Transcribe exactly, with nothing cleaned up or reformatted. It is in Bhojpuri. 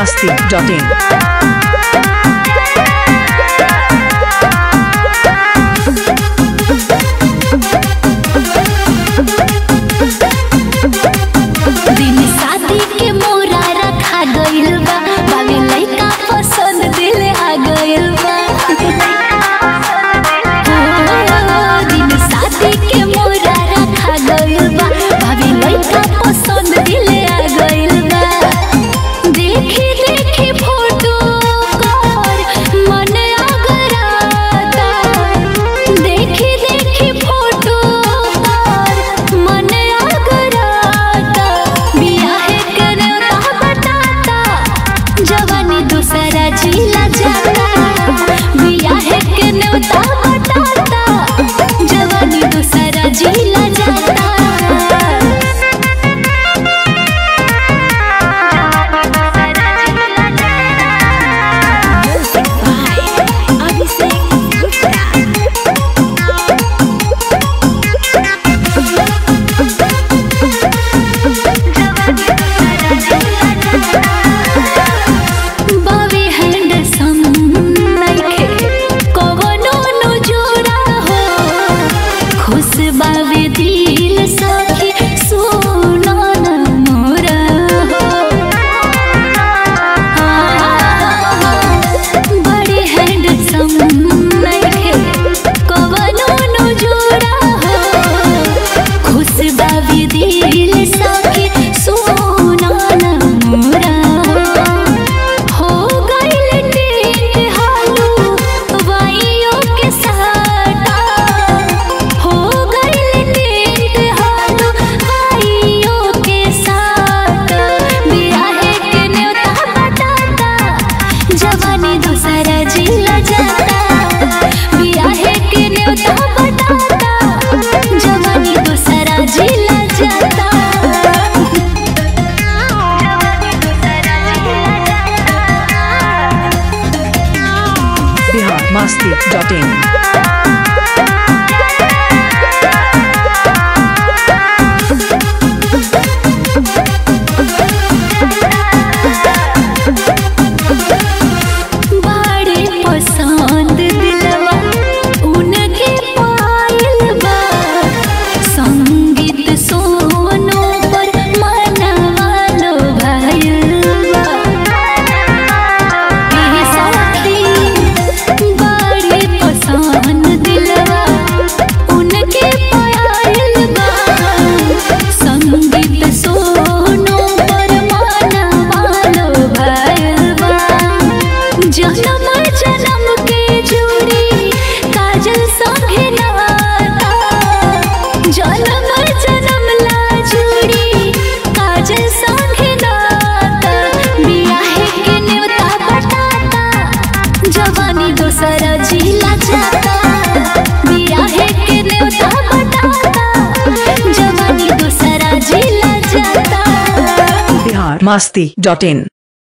masti dot in. दिन शादी के मोरा रखा गइल बा, बाबे लइका पसंद दिल आ गइल बा। दिन शादी के मोरा रखा गइल बा, बाबे लइका पसंद दिल आ गइल बा। देखी देखी फोटो कर मन अगराता, देखी देखी फोटो कर मन अगराता। बियाहे के न्योता बटाता, जवानी दूसरा जिला जाता। बियाहे के न्योता बटाता, जवानी दूसरा जिला जाता। बावे हैंडसम नइखे कवनो नो जोड़ा हो, खुश बावे दिल सखी सुनो न मोरा हो। बड़े हैंडसम नइखे कवनो नो जोड़ा हो, खुश बावे दिल सखी सुनो न मोरा हो। हो गइल टेक हालू वाइयों के साटा, हो गइल टेक हालू वाइयों के साटा। बियाहे के न्योता बटाता, जवानी दूसरा जिला जाता। बियाहे के न्योता बटाता, जवानी दूसरा जिला जाता। Bihar masti dot in. बड़े पसंद दिलवा उनके पायल बा, संगीत सोनो पर मनवा लो भायल बा। ए साथी बड़े पसंद दिलवा उनके पायल बा, संगीत सोनो पर मनवा लो भायल बा। जन्म जन्म के जोड़ी काजल संगे नाता, जन्म जन्म ला जोड़ी काजल संगे नाता। बियाहे के न्योता बटाता, जवानी दूसरा जिला जाता। बियाहे के न्योता बटाता, जवानी दूसरा जिला जाता। Bihar masti dot in.